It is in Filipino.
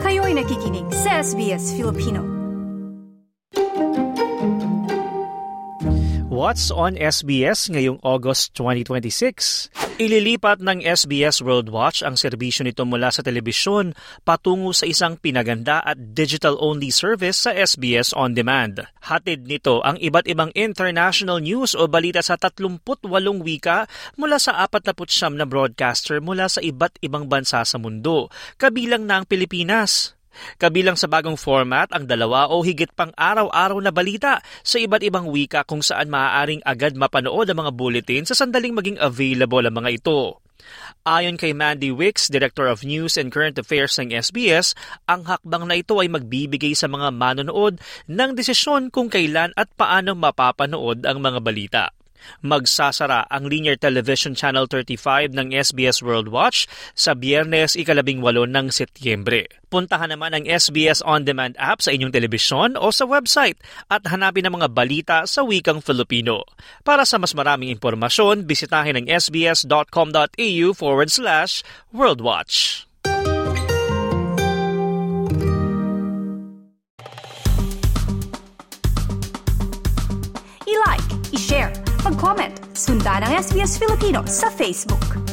Kayo'y nakikinig sa SBS Filipino. What's on SBS ngayong August 2026? Ililipat ng SBS World Watch ang serbisyo nito mula sa telebisyon patungo sa isang pinaganda at digital-only service sa SBS On Demand. Hatid nito ang iba't ibang international news o balita sa 38 wika mula sa 49 na broadcaster mula sa iba't ibang bansa sa mundo, kabilang na ang Pilipinas. Kabilang sa bagong format ang 2 o higit pang araw-araw na balita sa iba't ibang wika kung saan maaaring agad mapanood ang mga bulletin sa sandaling maging available ang mga ito. Ayon kay Mandy Wicks, Director of News and Current Affairs ng SBS, ang hakbang na ito ay magbibigay sa mga manonood ng desisyon kung kailan at paano mapapanood ang mga balita. Magsasara ang Linear Television Channel 35 ng SBS World Watch sa Biyernes 18 ng Setyembre. Puntahan naman ang SBS On Demand app sa inyong telebisyon o sa website at hanapin ang mga balita sa wikang Filipino. Para sa mas maraming impormasyon, bisitahin ang sbs.com.au/worldwatch. I-like, i-share, mag-comment, sundan ang SBS Filipino sa Facebook.